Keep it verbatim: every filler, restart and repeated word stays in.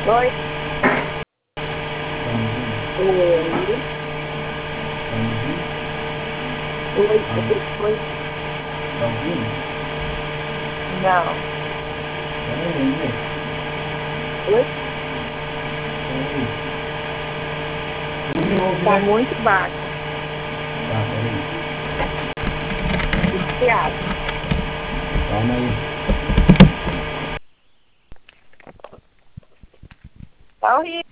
Oi? Oi? Oi? Oi? Oi? Tá ouvindo? Não. Peraí, né? Oi? Peraí. De novo, Tá né? muito baixo. Tá, peraí. Esquiado. Calma aí. Tá horrível.